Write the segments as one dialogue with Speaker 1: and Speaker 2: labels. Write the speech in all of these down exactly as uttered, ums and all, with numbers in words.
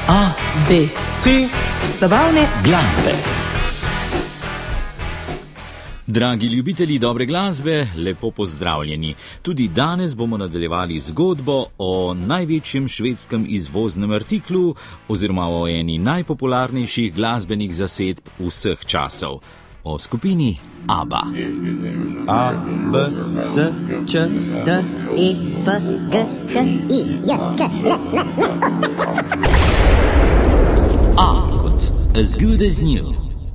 Speaker 1: A, B,
Speaker 2: C,
Speaker 1: zabavne
Speaker 3: glasbe. Dragi ljubitelji dobre glasbe, lepo pozdravljeni. Tudi danes bomo nadaljevali zgodbo o največjem švedskem izvoznem artiklu oziroma o eni najpopularnejših glasbenih zasedb vseh časov. O skupini ABBA.
Speaker 2: A, B, C, Č, D,
Speaker 4: E, F, G, H, I, J, K, L, L, L.
Speaker 3: A kot As Good As New.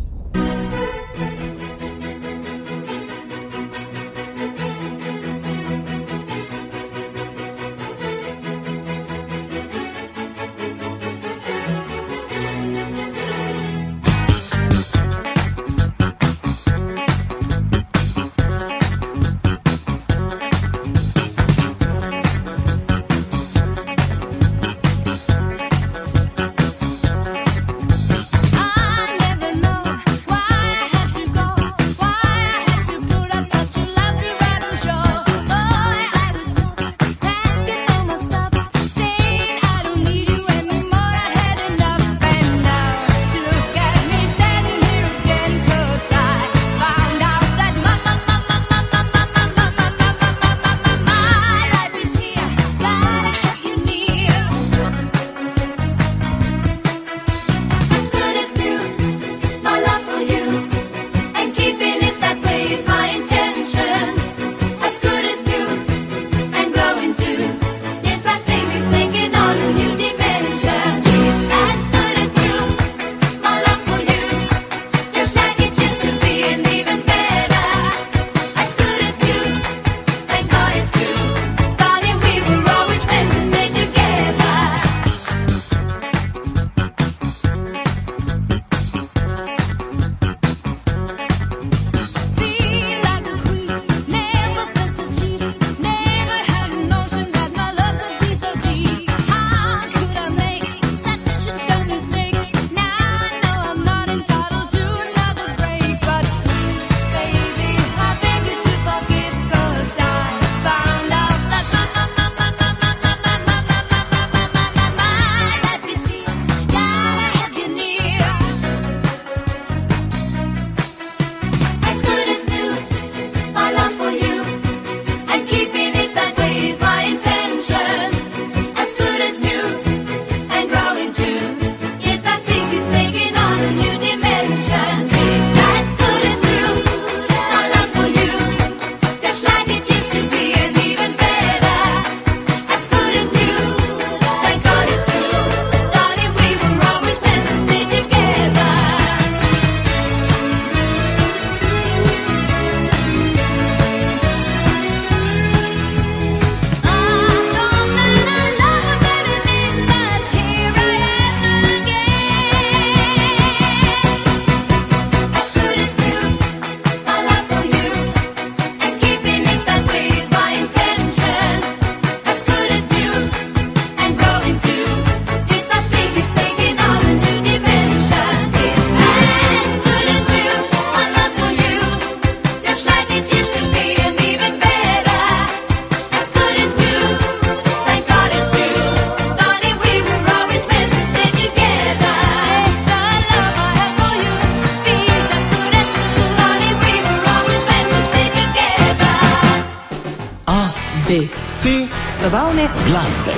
Speaker 1: B,
Speaker 2: C,
Speaker 1: zabavne
Speaker 3: glasbe.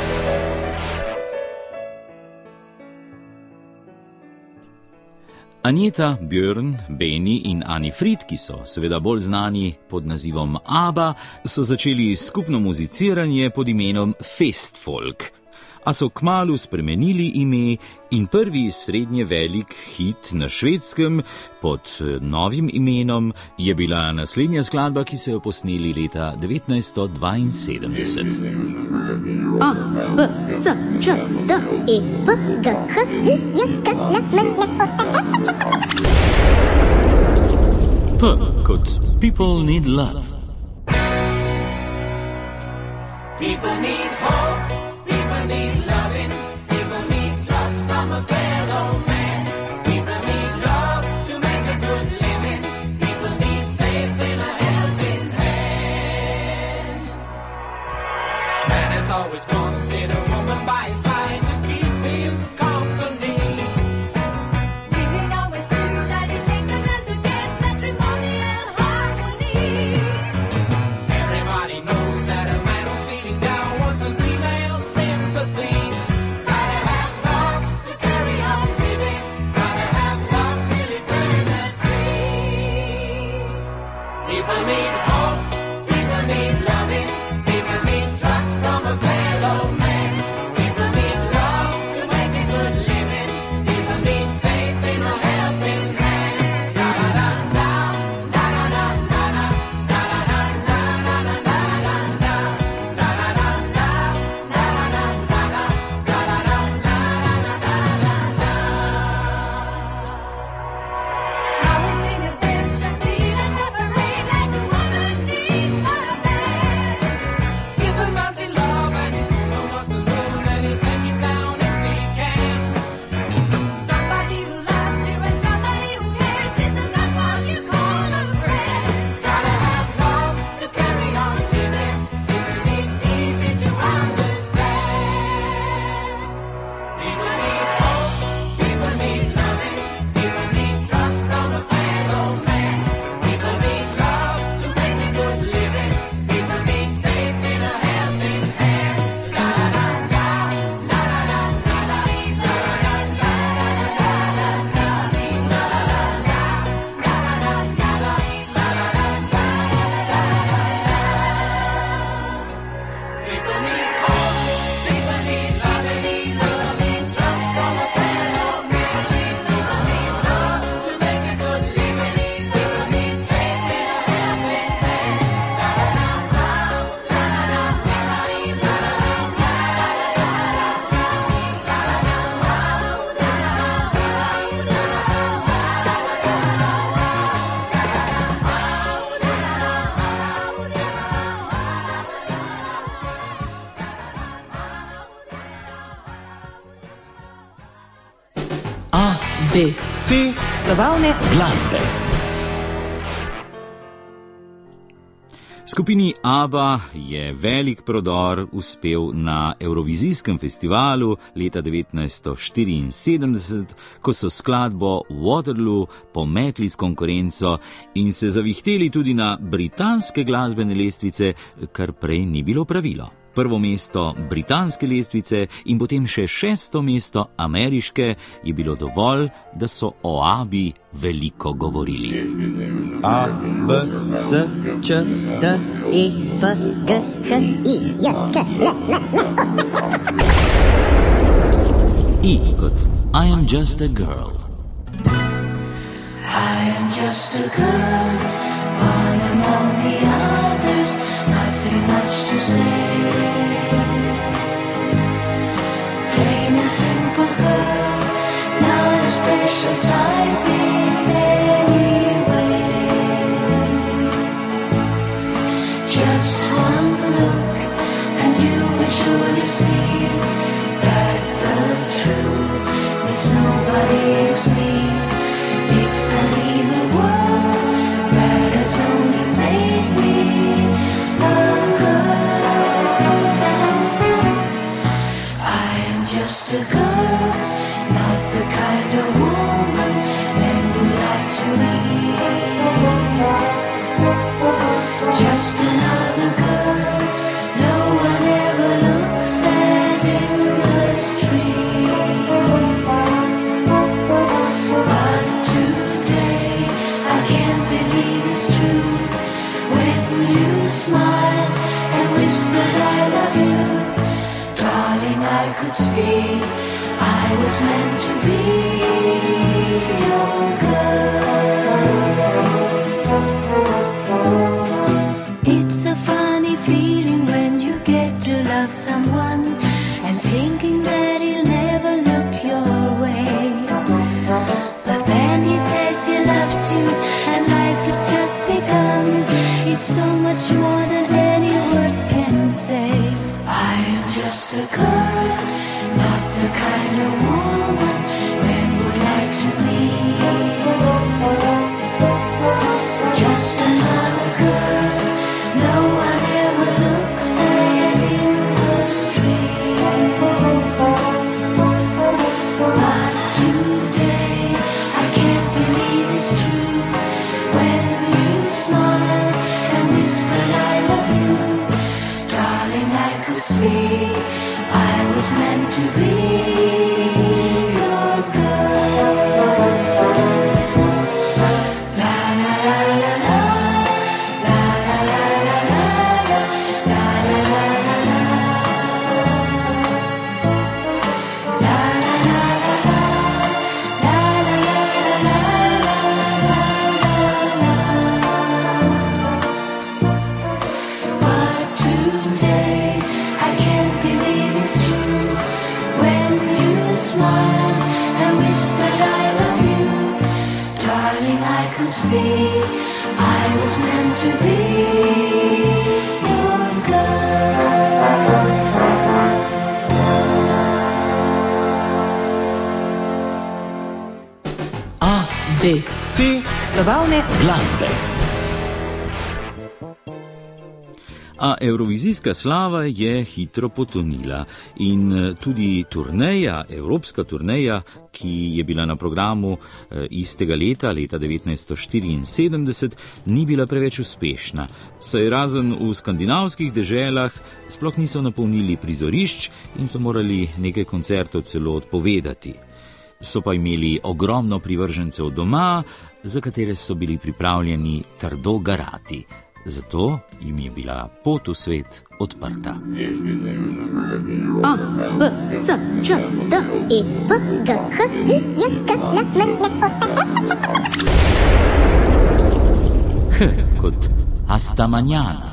Speaker 3: Aneta, Björn, Beni in Ani Frid, ki so seveda bolj znani pod nazivom ABBA, so začeli skupno muziciranje pod imenom Festfolk, a so kmalu spremenili ime in prvi srednje velik hit na Švedskem pod novim imenom je bila naslednja skladba, ki so jo posneli leta devetnajststo dvainsedemdeset.
Speaker 4: A, B, C, Č, D, E, F, G, H, I, J, K, L, M, N, O.
Speaker 3: P kot People Need Love.
Speaker 5: People need hope, people need loving, people need trust from a fellow man. People need love to make a good living, people need faith in a helping hand. Man has always wanted a woman by his side to keep him calm.
Speaker 1: B.
Speaker 2: C.
Speaker 1: Zabavne
Speaker 3: Glasbe. Skupini ABBA je velik prodor uspel na Evrovizijskem festivalu leta devetnajststo štiriinsedemdeset, ko so skladbo Waterloo pometli s konkurenco in se zavihteli tudi na britanske glasbene lestvice, kar prej ni bilo pravilo. Prvo mesto britanske lestvice in potem še šesto mesto ameriške je bilo dovolj, da so o ABBI veliko govorili.
Speaker 2: A, B, C, Č, D,
Speaker 4: E, F, G, H, I, J, K, L, M, N, O.
Speaker 3: I kot I am just a girl.
Speaker 6: I am just a girl, one among the others, nothing much to say. Plain and simple girl, not a special type in any way. Just one look and you will surely see that the truth is nobody is me. It's an evil world that has only made me a girl. I am just a girl, not the kind of woman men would like to meet. Just another girl no one ever looks at in the street. But today I can't believe it's true when you smile and whispered I love you. Darling, I could see I was meant to be your girl. It's a funny feeling when you get to love someone and thinking that he'll never look your way. But then he says he loves you and life has just begun. It's so much more than any words can say. I am just a girl, not the kind of woman men would like to meet. Just another girl no one ever looks at in the street. But today I can't believe it's true when you smile and whisper I love you. Darling, I could see I was meant to be your girl. La la la la la, la la la la la, la la la la la, la la la la la, la la la la. But today I can't believe it's true when you smile and whisper I love you. Darling, I could see I was meant to be your girl.
Speaker 1: A, B.
Speaker 2: C.
Speaker 1: Zabavne
Speaker 3: Glasbe. A evrovizijska slava je hitro potonila in tudi turneja, evropska turneja, ki je bila na programu istega leta, leta devetnajststo štiriinsedemdeset, ni bila preveč uspešna, saj razen v skandinavskih deželah sploh niso napolnili prizorišč in so morali nekaj koncertov celo odpovedati. So pa imeli ogromno privržencev doma, za katere so bili pripravljeni trdo garati. Zato jim je bila pot v svet odprta.
Speaker 4: A, B, C, Č, D, E, F, G, H, I, J, K, L, M, N, O.
Speaker 3: H kot hasta mañana.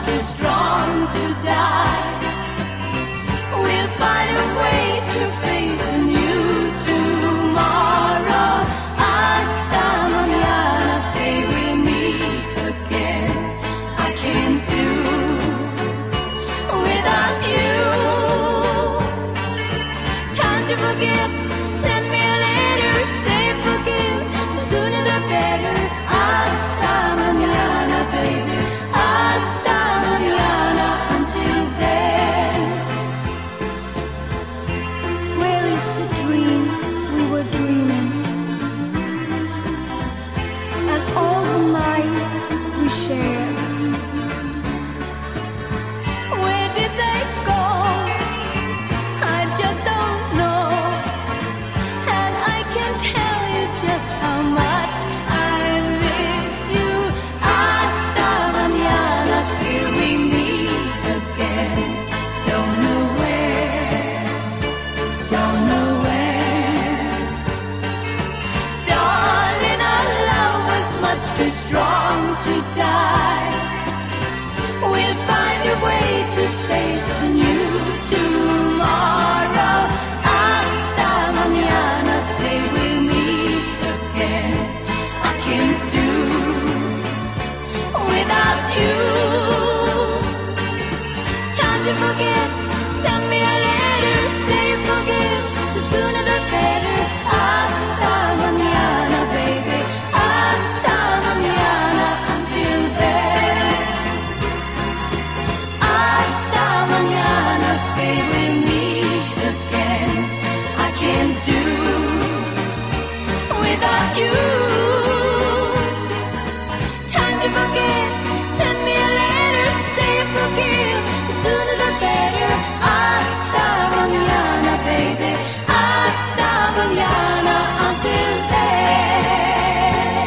Speaker 6: too strong to die. We'll find a way to face a new tomorrow. Hasta mañana, say we'll meet again. I can't do without you. Time to forget, send me a letter, say forgive, the sooner the better. Hasta mañana, baby, hasta mañana. Until then, where is the dream we were dreaming? And all the nights we shared, where did they go? I just don't know. And I can tell you just how much I miss you. Hasta mañana, till we meet again. Don't know where, don't know when. Darling, our love was much too strong to die. We'll find a way to face a new tomorrow. Hasta mañana, say we'll meet again. I can't do without you. Time to forget, send me a letter, say forgive, the sooner the better. Hasta mañana, baby, hasta mañana. Until then, hasta mañana, say we'll meet again. I can't do without you. Time to forget, send me a letter, say forgive, the sooner the better. Hasta mañana, baby, hasta mañana. Until then.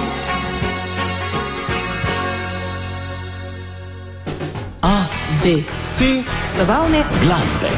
Speaker 1: A, B.
Speaker 2: C.
Speaker 1: Zabavne
Speaker 3: Glasbe.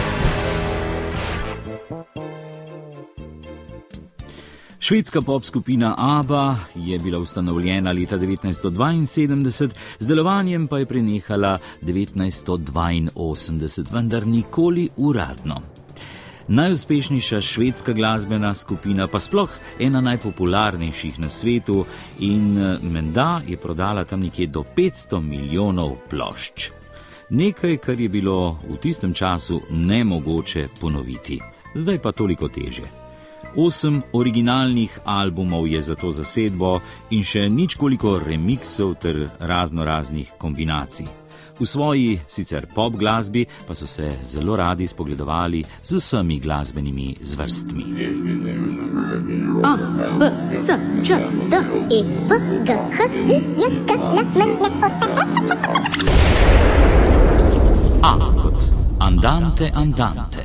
Speaker 3: Švedska pop skupina ABBA je bila ustanovljena leta devetnajststo dvainsedemdeset, z delovanjem pa je prenehala devetnajststo dvainosemdeset, vendar nikoli uradno. Najuspešnejša švedska glasbena skupina, pa sploh ena najpopularnejših na svetu, in menda je prodala tam nekje do petsto milijonov plošč. Nekaj, kar je bilo v tistem času nemogoče ponoviti. Zdaj pa toliko težje. Osem originalnih albumov je za to zasedbo in še ničkoliko remiksov ter razno raznih kombinacij. V svoji sicer pop glasbi pa so se zelo radi spogledovali z vsemi glasbenimi zvrstmi.
Speaker 4: A, B, C, Č, D, E, F, G, H, I, J, K, L, M, N, O, P.
Speaker 3: A kot Andante Andante.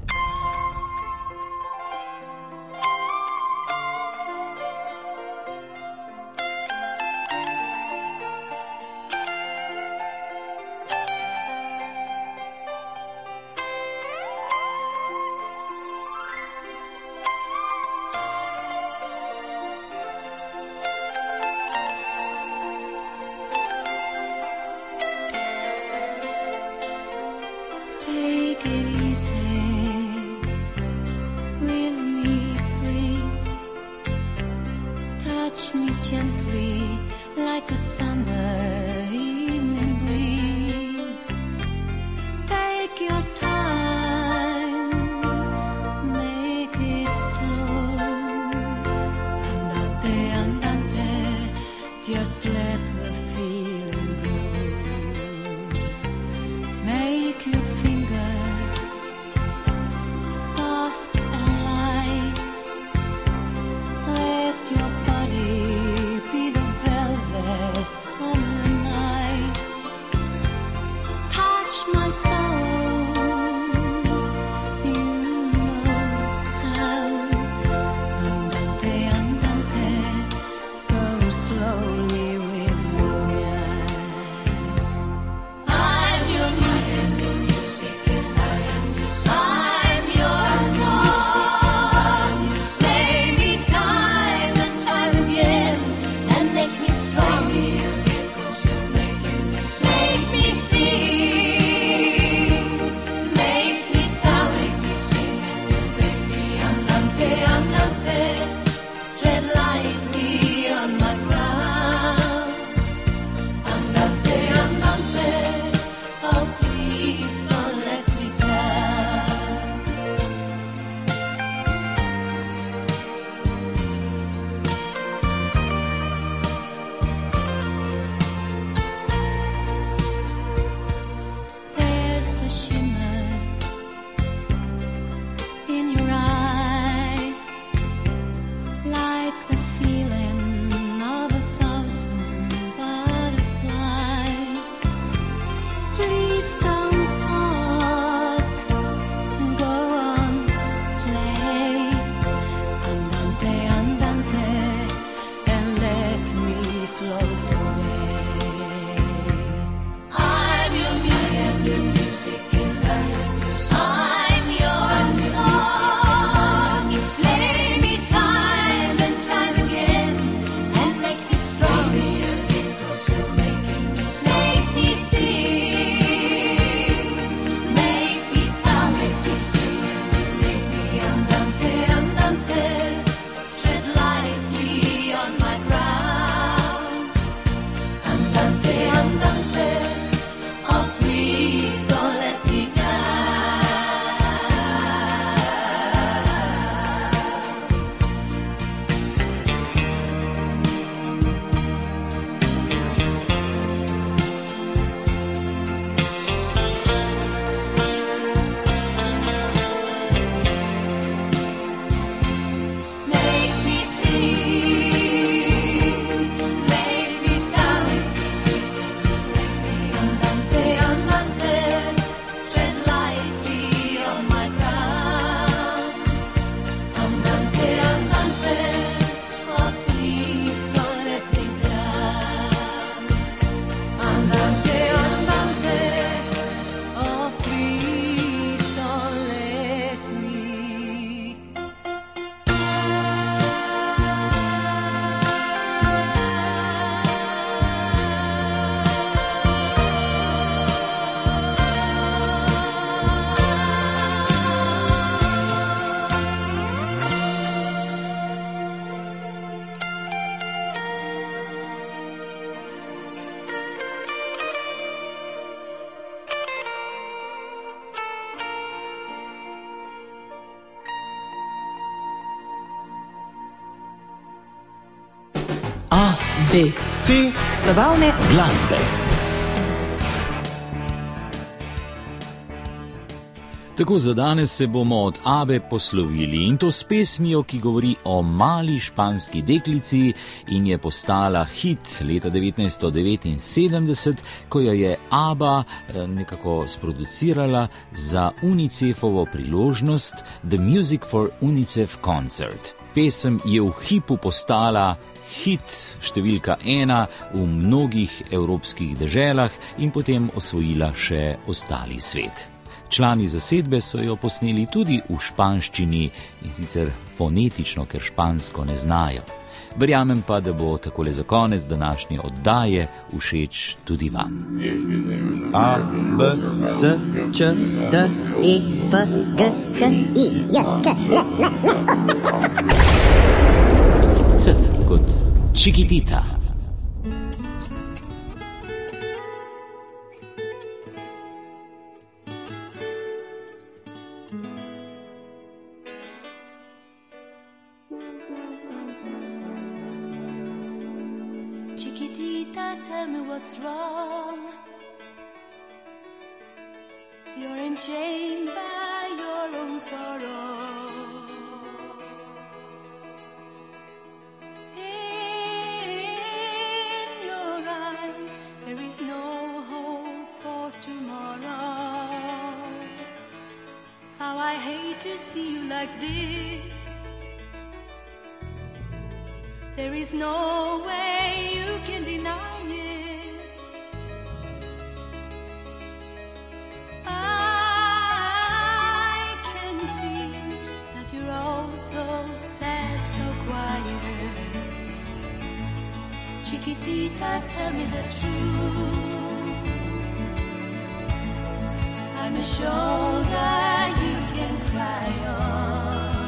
Speaker 6: Take it easy with me, please. Touch me gently like a summer evening breeze. Take your time, make it slow. Andante, andante, just let the feeling grow. Make your fingers don't talk, go on, play. Andante, andante, and let me float away. I'm your music, I'm your music, and I am your song. I'm your song. You play me time and time again, and make me strong. Play me again, 'cause you're making me strong. Make me sing, make me sound, make me sing, and you make me andante, andante. Tread lightly on my ground. Andante, andante, oh please don't let me down. Make me sing, make me sound, make me andante, andante, tread lightly on my ground. Andante, andante, oh please don't let me down. Andante, andante, oh please don't let me.
Speaker 1: A, B.
Speaker 2: C.
Speaker 1: Zabavne
Speaker 3: Glasbe. Tako za danes se bomo od Abe poslovili, in to s pesmijo, ki govori o mali španski deklici in je postala hit leta devetnajststo devetinsedemdeset, ko jo je Abba eh, nekako sproducirala za UNICEF-ovo priložnost The Music for UNICEF Concert. Pesem je v hipu postala hit številka ena v mnogih evropskih deželah in potem osvojila še ostali svet. Člani zasedbe so jo posneli tudi v španščini, in sicer fonetično, ker špansko ne znajo. Verjamem pa, da bo takole za konec današnje oddaje všeč tudi vam.
Speaker 2: A, B, C, Č, D.
Speaker 4: E, F, G, H, I, J, K, L, L,
Speaker 3: C kot Chiquitita.
Speaker 6: Chiquitita, tell me what's wrong. You're enchained by your own sorrow. In your eyes, there is no hope for tomorrow. How I hate to see you like this. There is no way you can deny it. I can see that you're all so sad, so quiet. Chiquitita, tell me the truth. I'm a shoulder you can cry on.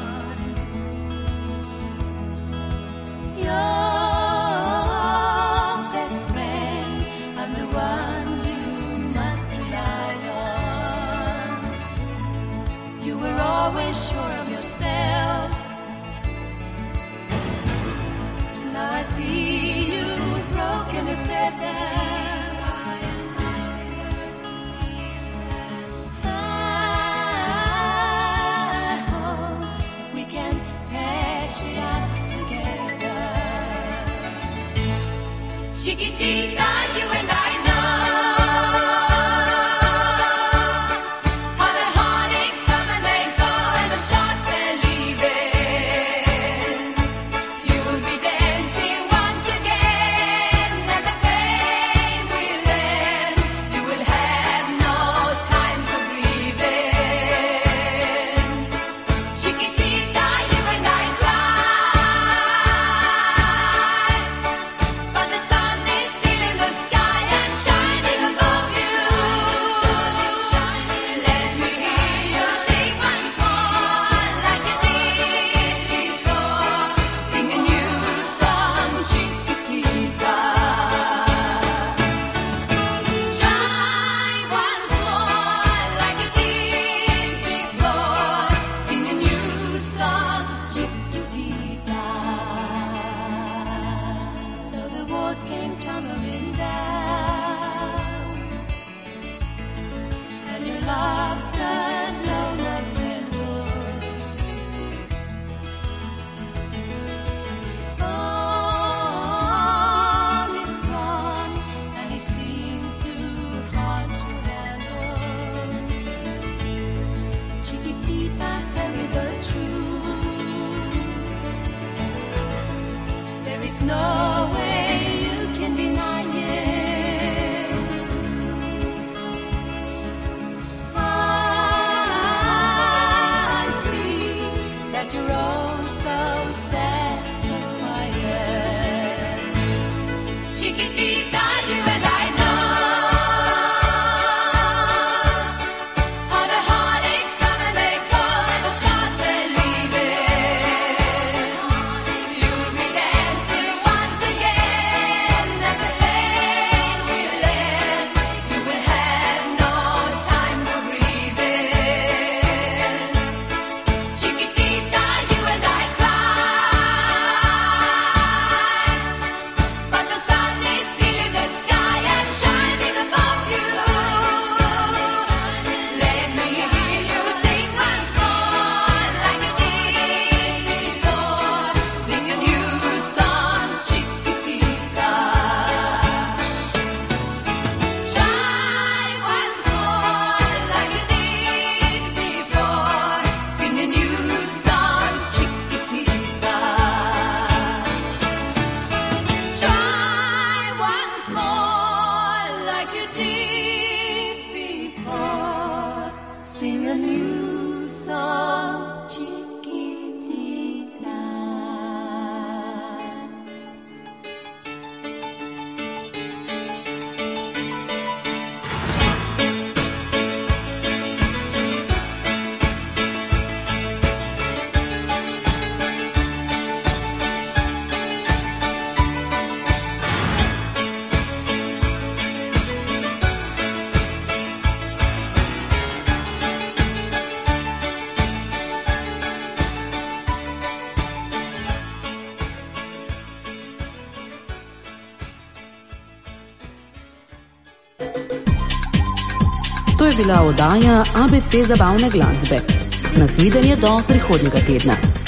Speaker 6: Your best friend, I'm the one you must rely on. You were always sure of yourself. Now I see you broken and better. Chiquitita, you and I know love's a low-note melody. All is gone, and it seems too hard to handle. Chiquitita, tell me the truth. There is no way you can deny it. I see that you're all so sad, so quiet. Chiquitita, you and I know how the heartaches come and they go, and the scars they leave it. You'll be dancing once again as the pain will end. You will have no time to breathe it. Chiquitita, you and I cry, but the sun is still in the sky and shining above you. Let me hear you sing once more like you did before. Sing a new song, Chiquitita. Try once more like you did before. Sing a new song, Chiquitita. Try once more like you did before. Sing a new song, Chiquitita.
Speaker 1: To je bila oddaja A B C zabavne glasbe. Nasvidenje do prihodnjega tedna.